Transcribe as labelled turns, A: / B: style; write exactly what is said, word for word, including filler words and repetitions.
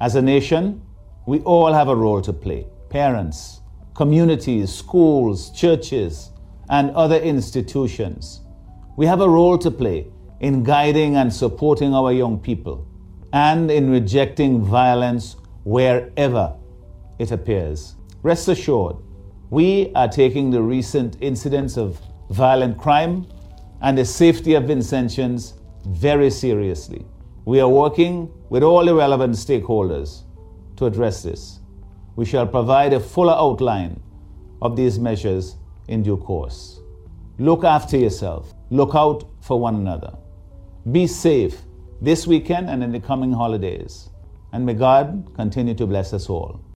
A: As a nation, we all have a role to play. Parents, communities, schools, churches, and other institutions. We have a role to play in guiding and supporting our young people and in rejecting violence wherever it appears. Rest assured, we are taking the recent incidents of violent crime and the safety of Vincentians very seriously. We are working with all the relevant stakeholders to address this. We shall provide a fuller outline of these measures in due course. Look after yourself. Look out for one another. Be safe this weekend and in the coming holidays. And may God continue to bless us all.